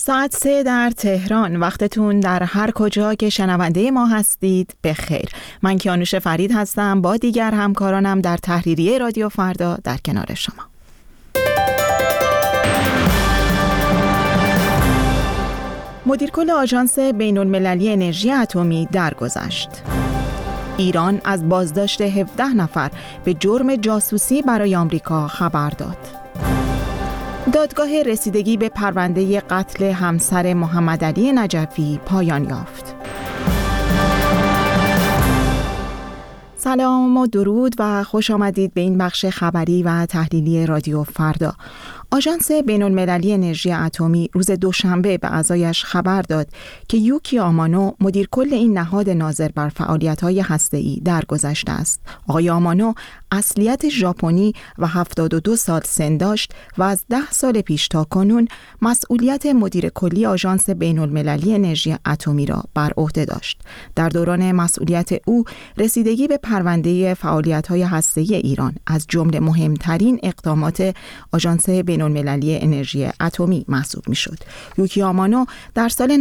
ساعت 3 در تهران. وقتتون در هر کجا که شنونده ما هستید بخیر. من کیانوش فرید هستم با دیگر همکارانم در تحریریه رادیو فردا در کنار شما. مدیر کل آژانس بین‌المللی انرژی اتمی درگذشت. ایران از بازداشت 17 نفر به جرم جاسوسی برای آمریکا خبر داد. دادگاه رسیدگی به پرونده قتل همسر محمدعلی نجفی پایان یافت. سلام و درود و خوش آمدید به این بخش خبری و تحلیلی رادیو فردا. آژانس بین‌المللی انرژی اتمی روز دوشنبه به اعضایش خبر داد که یوکی آمانو مدیر کل این نهاد ناظر بر فعالیت‌های هسته‌ای درگذشته است. آقای آمانو اصلیت ژاپنی و 72 سال سن داشت و از 10 سال پیش تا کنون مسئولیت مدیر کلی آژانس بین‌المللی انرژی اتمی را بر عهده داشت. در دوران مسئولیت او رسیدگی به پرونده فعالیت‌های هسته‌ای ایران از جمله مهمترین اقدامات آژانس بین‌المللی انرژی اتمی محسوب می‌شد. یوکی آمانو در سال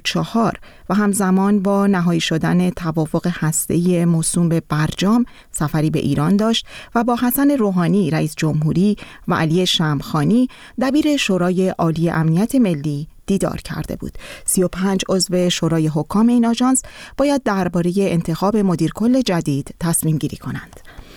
94 و همزمان با نهایی شدن توافق هسته‌ای موسوم به برجام سفری به ایران داشت و با حسن روحانی رئیس جمهوری و علی شمخانی دبیر شورای عالی امنیت ملی دیدار کرده بود. 35 عضو شورای حکام این آژانس باید درباره انتخاب مدیر کل جدید تصمیم گیری کنند.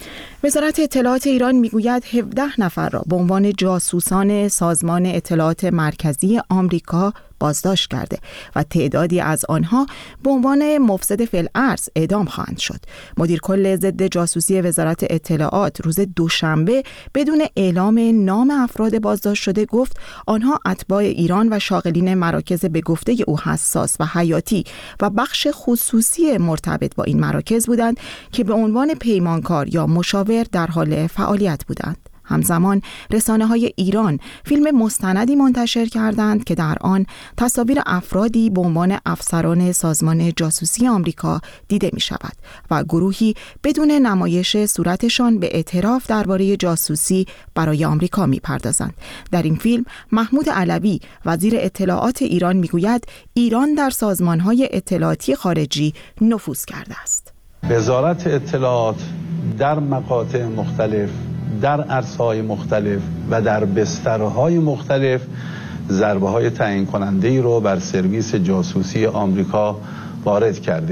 وزارت اطلاعات ایران میگوید 17 نفر را به عنوان جاسوسان سازمان اطلاعات مرکزی آمریکا بازداشت کرده و تعدادی از آنها به عنوان مفسد فی الارض اعدام خواهند شد. مدیر کل ضد جاسوسی وزارت اطلاعات روز دوشنبه بدون اعلام نام افراد بازداشت شده گفت آنها اتباع ایران و شاغلین مراکز به گفته او حساس و حیاتی و بخش خصوصی مرتبط با این مراکز بودند که به عنوان پیمانکار یا مشاور در حال فعالیت بودند. همزمان رسانه‌های ایران فیلم مستندی منتشر کردند که در آن تصاویر افرادی به عنوان افسران سازمان جاسوسی آمریکا دیده می شود و گروهی بدون نمایش صورتشان به اعتراف درباره جاسوسی برای آمریکا می پردازند. در این فیلم محمود علوی وزیر اطلاعات ایران می گوید ایران در سازمان‌های اطلاعاتی خارجی نفوذ کرده است. وزارت اطلاعات در مقاطع مختلف، در عرصه‌های مختلف و در بسترهای مختلف ضربه‌های تعیین کننده‌ای رو بر سرویس جاسوسی آمریکا وارد کرده.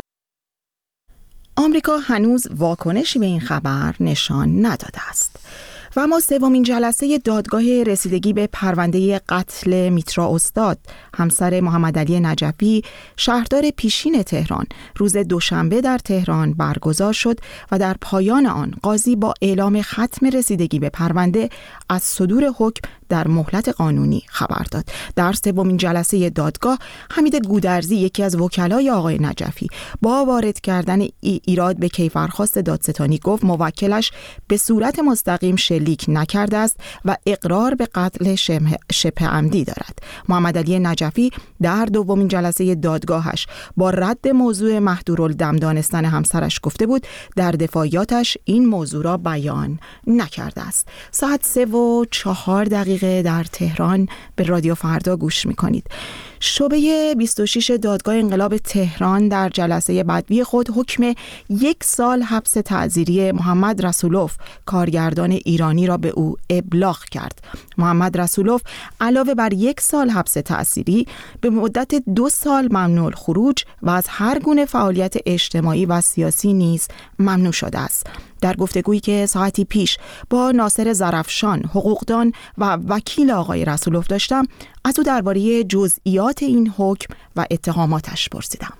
آمریکا هنوز واکنشی به این خبر نشان نداده است. و اما سومین جلسه دادگاه رسیدگی به پرونده قتل میترا استاد همسر محمدعلی نجفی شهردار پیشین تهران روز دوشنبه در تهران برگزار شد و در پایان آن قاضی با اعلام ختم رسیدگی به پرونده از صدور حکم در مهلت قانونی خبر داد. در سومین جلسه دادگاه حمید گودرزی یکی از وکلای آقای نجفی با وارد کردن ایراد به کیفرخواست دادستانی گفت موکلش به صورت مستقیم شلیک نکرده است و اقرار به قتل شبه عمدی دارد. محمدعلی نجفی در دومین جلسه دادگاهش با رد موضوع محظورالدم دانستن همسرش گفته بود در دفاعیاتش این موضوع را بیان نکرده است. ساعت 3:04 در تهران به رادیو فردا گوش می‌کنید. شعبه 26 دادگاه انقلاب تهران در جلسه بدوی خود حکم 1 سال حبس تعزیری محمد رسولوف کارگردان ایرانی را به او ابلاغ کرد. محمد رسولوف علاوه بر 1 سال حبس تعزیری به مدت 2 سال ممنوع الخروج و از هر گونه فعالیت اجتماعی و سیاسی نیز ممنوع شده است. در گفتگویی که ساعتی پیش با ناصر ظرفشان حقوقدان و وکیل آقای رسولوف داشتم از او درباره جزئیات این حکم و اتهاماتش پرسیدم.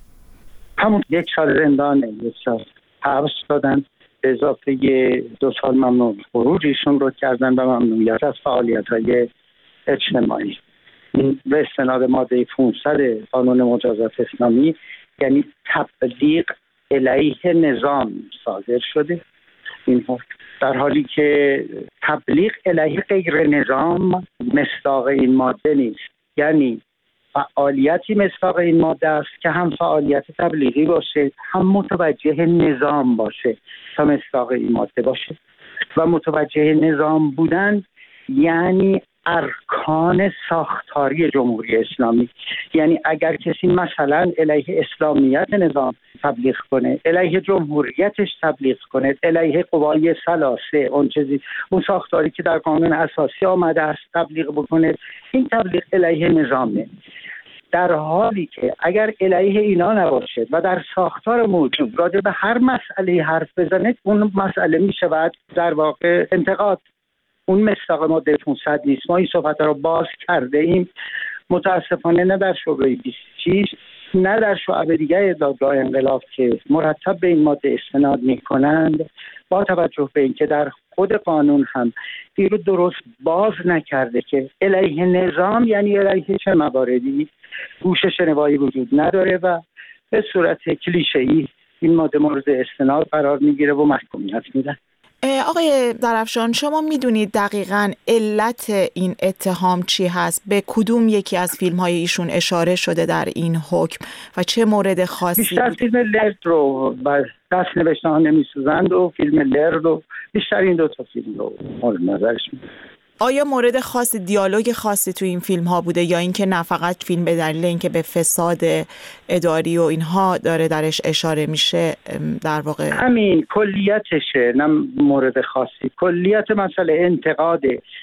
همون 1 سال زندان، 1 سال حبس دادن به اضافه 2 سال ممنوع خروج ایشون رو کردن و ممنوعیت از فعالیت‌های اجتماعی. به استناد ماده 500 قانون مجازات اسلامی یعنی تبلیغ علیه نظام صادر شده این حکم، در حالی که تبلیغ علیه غیر نظام مصداق این ماده نیست. یعنی فعالیتی مصداق این ماده است که هم فعالیت تبلیغی باشه هم متوجه نظام باشه تا مصداق این ماده باشه. و متوجه نظام بودن یعنی ارکان ساختاری جمهوری اسلامی. یعنی اگر کسی مثلا علیه اسلامیت نظام تبلیغ کنه، علیه جمهوریتش تبلیغ کنه، علیه قوای ثلاثه، اون ساختاری که در قانون اساسی آمده است تبلیغ بکنه، این تبلیغ علیه نظامه. در حالی که اگر علیه اینا نباشه و در ساختار موجود راجع به هر مسئله حرف بزنه، اون مسئله میشود در واقع انتقاد. اون مصداق ماده 500 نیست. ما این صحبت رو باز کرده ایم، متاسفانه نه در شعبه 26 نه در شعب دیگر دادگاه انقلاب که مرتب به این ماده استناد میکنند، با توجه به اینکه در خود قانون هم این رو درست باز نکرده که علیه نظام یعنی علیه چه مواردی گوش شنوایی وجود نداره و به صورت کلیشه‌ای این ماده مورد استناد قرار میگیره و محکومیت میدن. آقای درفشان، شما میدونید دقیقاً علت این اتهام چی هست؟ به کدوم یکی از فیلم‌های ایشون اشاره شده در این حکم و چه مورد خاصی؟ بیشتر فیلم لرد رو دست نوشته ها نمیسوزند و فیلم لرد رو بیشتر این دو تا فیلم رو مورد نظرش میده. آیا مورد خاصی، دیالوگ خاصی تو این فیلم ها بوده یا اینکه نه فقط فیلم به دلیل اینکه به فساد اداری و اینها داره درش اشاره میشه؟ در واقع همین کلیتشه، نه مورد خاصی. کلیت مسئله انتقاد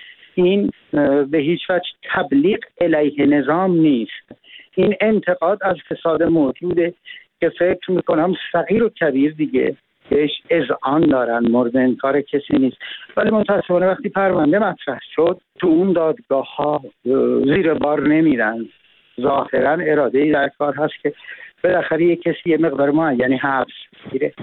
این به هیچ وجه تبلیغ علیه نظام نیست. این انتقاد از فساد موجوده که فکر میکنم صغیر و کبیر دیگه بهش اذعان دارن، مورد انکار کسی نیست. ولی متاسفانه وقتی پرونده مطرح شد تو اون دادگاه ها زیر بار نمیرن. ظاهرا اراده‌ای در کار هست که بالاخره یک کسی یه مقدار معینی حبس میگیره،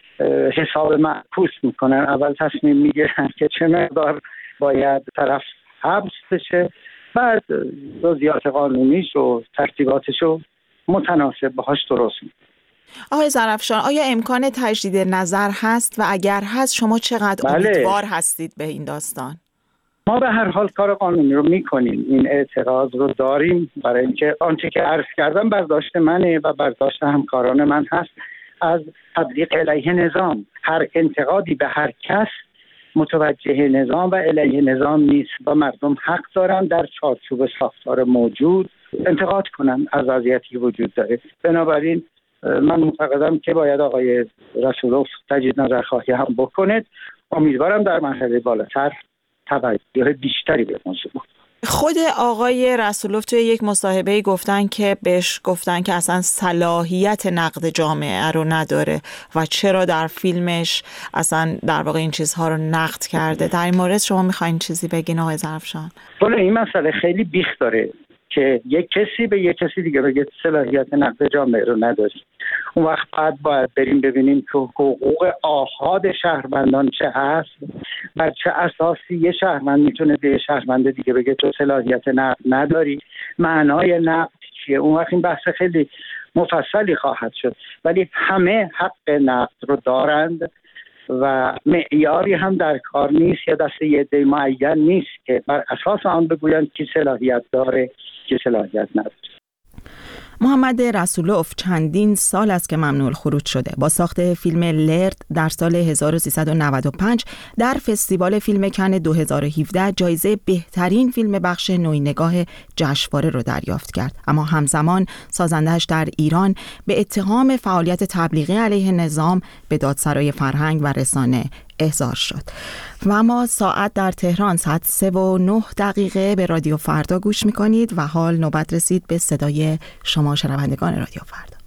حساب معکوس میکنن. اول تصمیم میگیرن که چه مقدار باید طرف حبس بشه، بعد جزئیات قانونیش و ترتیباتش رو متناسب باهاش درست میکنن. آقای ظرفشان، آیا امکان تجدید نظر هست و اگر هست شما چقدر امیدوار هستید به این داستان؟ ما به هر حال کار قانونی رو میکنیم، این اعتراض رو داریم، برای اینکه آنچه که عرض کردم برداشت منه و برداشت همکاران من هست از تبلیغ علیه نظام. هر انتقادی به هر کس متوجه نظام و علیه نظام نیست و مردم حق دارن در چارچوب ساختار موجود انتقاد کنن از وضعیتی وجود داره. بنابراین من معتقدم که باید آقای رسولوف تجدید نظرخواهی هم بکنید. امیدوارم در مرحله بالاتر توجه بیشتری به موضوع. خود آقای رسولوف توی یک مصاحبه گفتن که بهش گفتن که اصلا صلاحیت نقد جامعه رو نداره و چرا در فیلمش اصلا در واقع این چیزها رو نقد کرده. در این مورد شما میخواین چیزی بگین آقای ظرفشان؟ ولی این مسئله خیلی بیخ داره که یک کسی به یک کسی دیگه بگه صلاحیت نقد جامعه رو نداری. اون وقت باید بریم ببینیم که حقوق آحاد شهروندان چه هست، بر چه اساسی یه شهروند میتونه به شهروند دیگه بگه تو صلاحیت نقد نداری، معنای نقد چیه. اون وقت این بحث خیلی مفصلی خواهد شد. ولی همه حق نقد رو دارند و معیاری هم در کار نیست یا دست یه عده معین نیست که بر اساس آن بگویند کی صلاحیت داره کی صلاحیت نداره. محمد رسولوف چندین سال است که ممنوع الخروج شده. با ساخت فیلم لرد در سال 1395 در فستیوال فیلم کن 2017 جایزه بهترین فیلم بخش نوینگاه جشنواره رو دریافت کرد. اما همزمان سازنده‌اش در ایران به اتهام فعالیت تبلیغی علیه نظام به دادسرای فرهنگ و رسانه احضار شد. و ما ساعت در تهران ساعت 3:09 به رادیو فردا گوش میکنید و حال نوبت رسید به صدای شما شنوندگان رادیو فردا.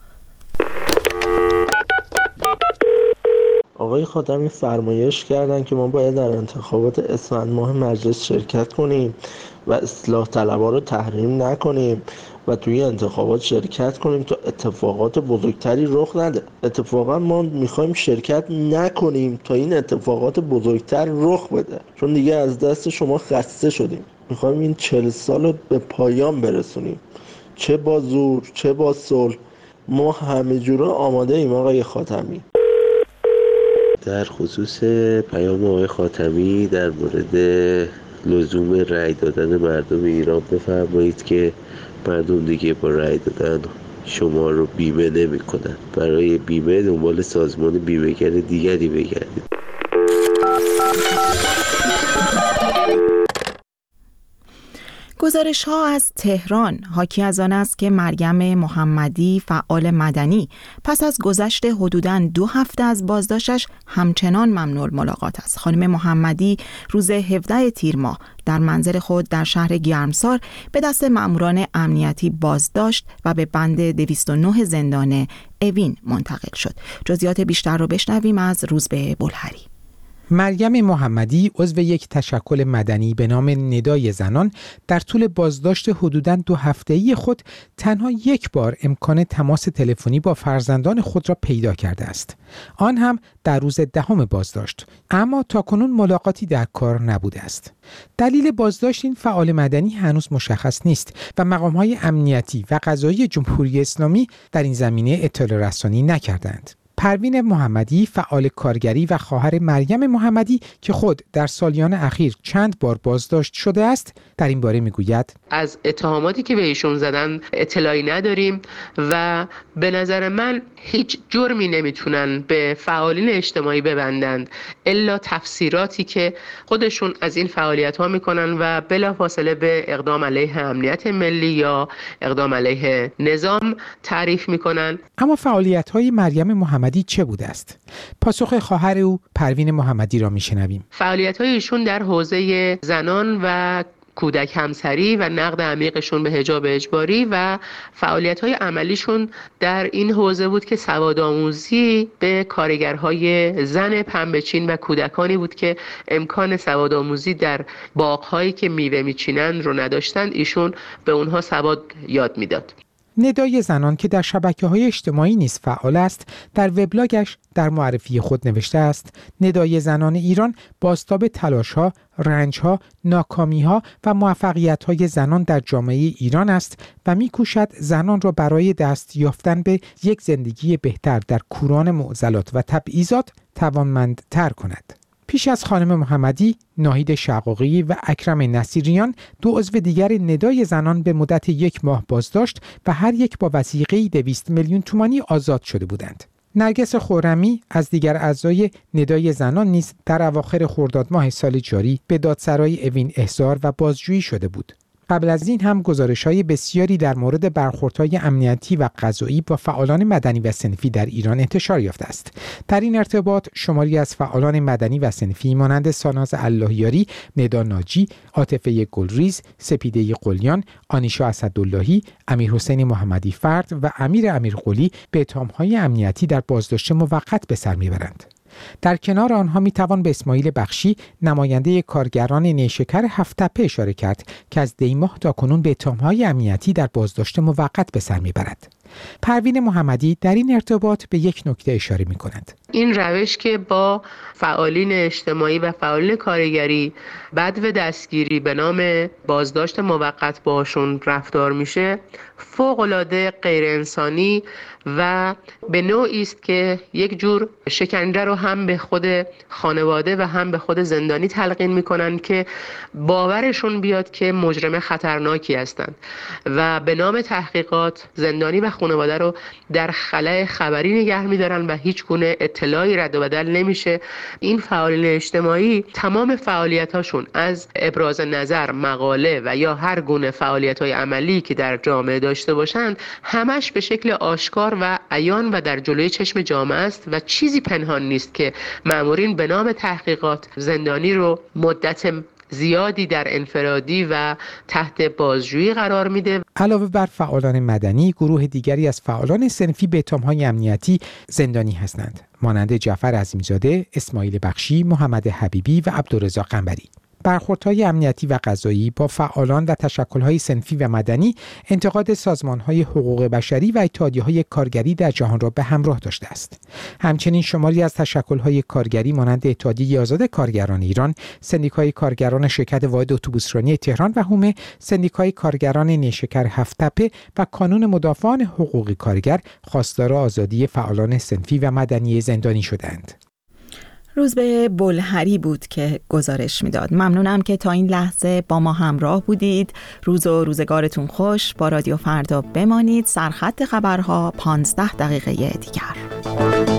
آقای خاتمی فرمایش کردن که ما باید در انتخابات اسفند ماه مجلس شرکت کنیم و اصلاح طلبها رو تحریم نکنیم و توی انتخابات شرکت کنیم تا اتفاقات بزرگتری رخ نده. اتفاقا ما میخوایم شرکت نکنیم تا این اتفاقات بزرگتر رخ بده، چون دیگه از دست شما خسته شدیم. میخوایم این 40 سال رو به پایان برسونیم، چه با زور چه با صلح. ما همه جوره آماده ایم آقای خاتمی. در خصوص پیام آقای خاتمی در مورد لزوم رأی دادن مردم ایران بفرمایید که مردم دیگه با رأی دادن شما رو بیمه نمی کنن. برای بیمه دنبال سازمان بیمه‌گر دیگری بگردید. گزارش‌ها از تهران حاکی از آن است که مریم محمدی فعال مدنی پس از گذشت حدوداً 2 هفته از بازداشتش همچنان ممنوع الملاقات است. خانم محمدی روز 17 تیر ماه در منزل خود در شهر گرمسار به دست مأموران امنیتی بازداشت و به بند 209 زندان اوین منتقل شد. جزئیات بیشتر رو بشنویم از روزبه بلهری. مریم محمدی عضو یک تشکل مدنی به نام ندای زنان در طول بازداشت حدوداً 2 هفته‌ای خود تنها یک بار امکان تماس تلفنی با فرزندان خود را پیدا کرده است. آن هم در روز 10 بازداشت، اما تاکنون ملاقاتی در کار نبوده است. دلیل بازداشت این فعال مدنی هنوز مشخص نیست و مقام‌های امنیتی و قضایی جمهوری اسلامی در این زمینه اطلاع رسانی نکردند. پروین محمدی فعال کارگری و خواهر مریم محمدی که خود در سالیان اخیر چند بار بازداشت شده است در این باره میگوید: از اتهاماتی که به ایشون زدن اطلاعی نداریم و به نظر من هیچ جرمی نمیتونن به فعالین اجتماعی ببندند الا تفسیراتی که خودشون از این فعالیت ها میکنن و بلافاصله به اقدام علیه امنیت ملی یا اقدام علیه نظام تعریف میکنن. اما فعالیت های مریم محمدی چه بوده است؟ پاسخ خواهر او پروین محمدی را میشنویم. فعالیت های ایشون در حوزه زنان و کودک همسری و نقد عمیقشون به حجاب اجباری و فعالیت‌های عملیشون در این حوزه بود که سوادآموزی به کارگرهای زن پنبه‌چین و کودکانی بود که امکان سوادآموزی در باغ‌هایی که میوه میچینن رو نداشتند، ایشون به اونها سواد یاد میداد. ندای زنان که در شبکه‌های اجتماعی نیز فعال است، در وبلاگش در معرفی خود نوشته است: ندای زنان ایران بازتاب تلاش‌ها، رنج‌ها، ناکامی‌ها و موفقیت‌های زنان در جامعه ایران است و می‌کوشد زنان را برای دست یافتن به یک زندگی بهتر در کوران معضلات و تبعیضات توانمندتر کند. پیش از خانم محمدی، ناهید شقاقی و اکرم نصیریان 2 عضو دیگر ندای زنان به مدت 1 ماه بازداشت و هر یک با وثیقه‌ای 200 میلیون تومانی آزاد شده بودند. نرگس خرمی از دیگر اعضای ندای زنان نیز در اواخر خرداد ماه سال جاری به دادسرای اوین احضار و بازجویی شده بود. قبل از این هم گزارش‌های بسیاری در مورد برخوردهای امنیتی و قضایی با فعالان مدنی و صنفی در ایران انتشار یافته است. در این ارتباط شماری از فعالان مدنی و صنفی مانند ساناز اللهیاری، ندا ناجی، عاطفه گلریز، سپیده قلیان، آنیشا اسداللهی، امیرحسین محمدی فرد و امیر امیرقلی به اتهام‌های امنیتی در بازداشت موقت به سر میبرند. در کنار آنها میتوان به اسماعیل بخشی، نماینده کارگران نیشکر هفت‌تپه اشاره کرد که از دی ماه تاکنون به اتهام‌های امنیتی در بازداشت موقت به سر میبرد. پروین محمدی در این ارتباط به یک نکته اشاره می‌کند. این روش که با فعالین اجتماعی و فعالین کارگری بدو دستگیری به نام بازداشت موقت باشون رفتار میشه، فوق‌العاده غیر انسانی و به نوعی است که یک جور شکنجه رو هم به خود خانواده و هم به خود زندانی تلقین میکنن که باورشون بیاد که مجرم خطرناکی هستند و به نام تحقیقات زندانی و خانواده رو در خلأ خبری نگه میدارن و هیچ گونه اطلاعی رد و بدل نمیشه. این فعالین اجتماعی تمام فعالیتاشون از ابراز نظر، مقاله و یا هر گونه فعالیت‌های عملی که در جامعه داشته باشند، همش به شکل آشکار و عیان و در جلوی چشم جامعه است و چیزی پنهان نیست که مأمورین به نام تحقیقات زندانی رو مدت زیادی در انفرادی و تحت بازجویی قرار میده. علاوه بر فعالان مدنی، گروه دیگری از فعالان صنفی به اتهام‌های امنیتی زندانی هستند، مانند جعفر عظیم‌زاده، اسماعیل بخشی، محمد حبیبی و عبدالرضا قنبری. برخوردهای امنیتی و قضایی با فعالان و تشکل‌های صنفی و مدنی انتقاد سازمان‌های حقوق بشری و اتحادیه‌های کارگری در جهان را به همراه داشته است. همچنین شماری از تشکل‌های کارگری مانند اتحادیه آزاد کارگران ایران، سندیکای کارگران شرکت واحد اتوبوسرانی تهران و حومه، سندیکای کارگران نیشکر هفت‌تپه و کانون مدافعان حقوق کارگر خواستار آزادی فعالان صنفی و مدنی زندانی شدند. روزبه بلهری بود که گزارش میداد. ممنونم که تا این لحظه با ما همراه بودید. روز و روزگارتون خوش. با رادیو فردا بمانید. سرخط خبرها 15 دقیقه دیگر.